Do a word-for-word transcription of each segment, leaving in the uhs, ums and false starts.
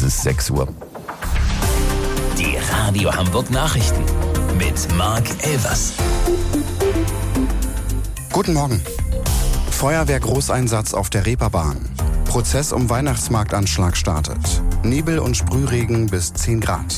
ist sechs Uhr. Die Radio Hamburg Nachrichten mit Marc Elvers. Guten Morgen. Feuerwehr-Großeinsatz auf der Reeperbahn. Prozess um Weihnachtsmarktanschlag startet. Nebel und Sprühregen bis zehn Grad.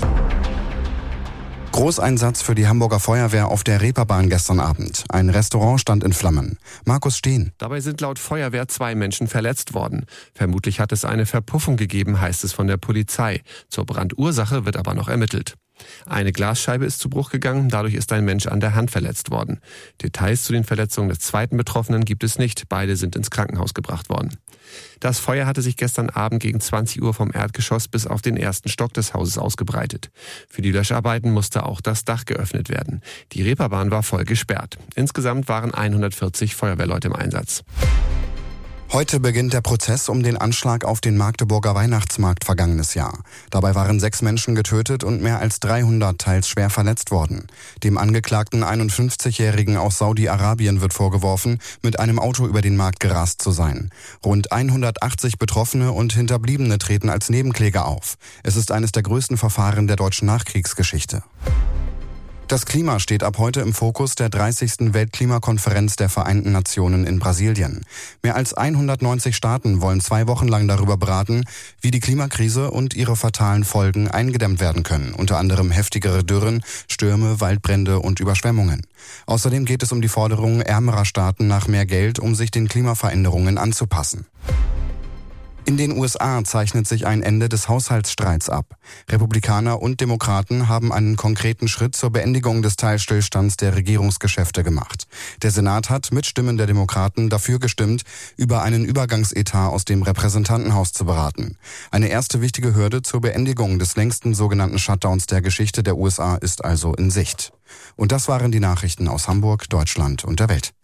Großeinsatz für die Hamburger Feuerwehr auf der Reeperbahn gestern Abend. Ein Restaurant stand in Flammen. Markus Steen. Dabei sind laut Feuerwehr zwei Menschen verletzt worden. Vermutlich hat es eine Verpuffung gegeben, heißt es von der Polizei. Zur Brandursache wird aber noch ermittelt. Eine Glasscheibe ist zu Bruch gegangen, dadurch ist ein Mensch an der Hand verletzt worden. Details zu den Verletzungen des zweiten Betroffenen gibt es nicht, beide sind ins Krankenhaus gebracht worden. Das Feuer hatte sich gestern Abend gegen zwanzig Uhr vom Erdgeschoss bis auf den ersten Stock des Hauses ausgebreitet. Für die Löscharbeiten musste auch das Dach geöffnet werden. Die Reeperbahn war voll gesperrt. Insgesamt waren hundertvierzig Feuerwehrleute im Einsatz. Heute beginnt der Prozess um den Anschlag auf den Magdeburger Weihnachtsmarkt vergangenes Jahr. Dabei waren sechs Menschen getötet und mehr als dreihundert teils schwer verletzt worden. Dem Angeklagten einundfünfzigjährigen aus Saudi-Arabien wird vorgeworfen, mit einem Auto über den Markt gerast zu sein. Rund hundertachtzig Betroffene und Hinterbliebene treten als Nebenkläger auf. Es ist eines der größten Verfahren der deutschen Nachkriegsgeschichte. Das Klima steht ab heute im Fokus der dreißigsten Weltklimakonferenz der Vereinten Nationen in Brasilien. Mehr als hundertneunzig Staaten wollen zwei Wochen lang darüber beraten, wie die Klimakrise und ihre fatalen Folgen eingedämmt werden können, unter anderem heftigere Dürren, Stürme, Waldbrände und Überschwemmungen. Außerdem geht es um die Forderung ärmerer Staaten nach mehr Geld, um sich den Klimaveränderungen anzupassen. In den U S A zeichnet sich ein Ende des Haushaltsstreits ab. Republikaner und Demokraten haben einen konkreten Schritt zur Beendigung des Teilstillstands der Regierungsgeschäfte gemacht. Der Senat hat mit Stimmen der Demokraten dafür gestimmt, über einen Übergangsetat aus dem Repräsentantenhaus zu beraten. Eine erste wichtige Hürde zur Beendigung des längsten sogenannten Shutdowns der Geschichte der U S A ist also in Sicht. Und das waren die Nachrichten aus Hamburg, Deutschland und der Welt.